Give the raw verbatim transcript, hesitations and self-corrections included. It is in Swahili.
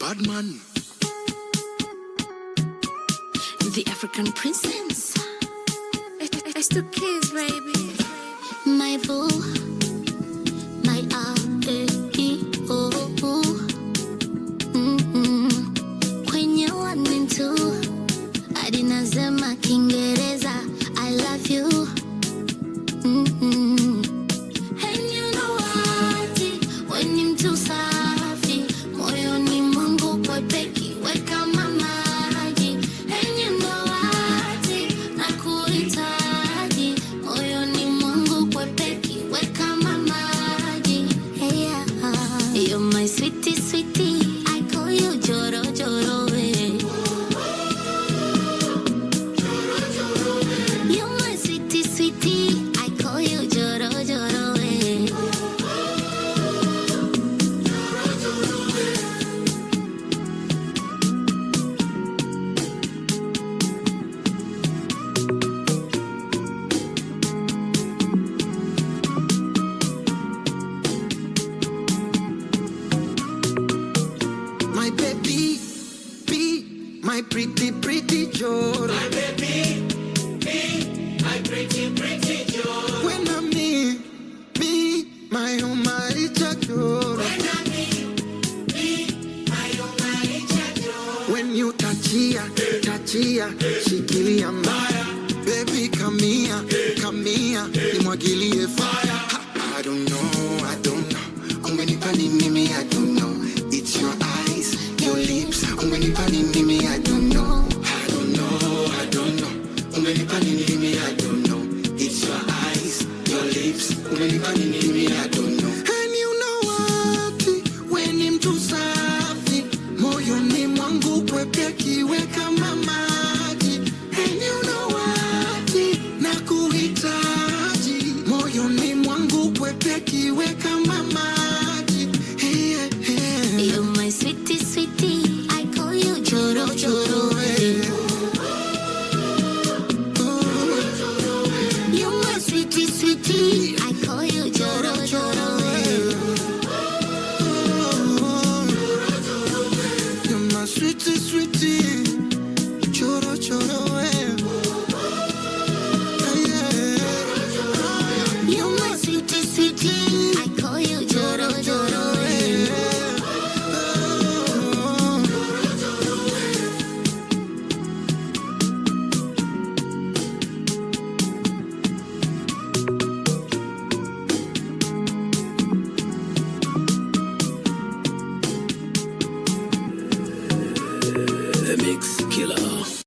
Badman, the African princess. It's the kids, baby. My boo, my A, E, O, U. Mm-mm. Kwenye one and two, hadi nasema Kiingereza I love you. Mm-mm. And you know what? When ni mtu safi, moyoni mwangu kwa peki weka mamaji. And you know what? Nakuhitaji, moyoni mwangu kwa peki weka mamaji. Hey, yeah. You're my sweetie, sweetie. I call you Joro, Joro, eh. You're my sweetie, sweetie. I call you Joro, Joro, eh. my baby, be my pretty, pretty Joro. My baby, me, my pretty, pretty Joro. When I'm me, me, my oh my Joro. When I meet me, my oh my Joro. When you touchia, touchia, shikilia mbaya. Baby, come here, come here, nimwagilie fire. Ha, I don't know, I don't know. Umenipa nini mimi, I don't know. It's your eyes, your lips. Umenipa nini mimi, I don't know. I don't know, I don't know. Umenipa nini mimi, I don't know. It's your eyes, your lips. Umenipa nini mimi, I don't know. And you know what? When ni mtu safi, moyoni mwangu kwepia kiweka mamaji. And you know what? Nakuhitaji, moyoni mwangu kwepia kiweka mamaji. Hey, yeah, yeah. You're my sweetie, sweetie. I call you Joro, Joro, eh. You're my sweetie, sweetie. I call you Joro, Joro, eh. You're my sweetie, sweetie. Choro, choro, eh. Yeah. You're my sweetie, sweetie. I call you Joro, Joro, eh. The Mix Killer.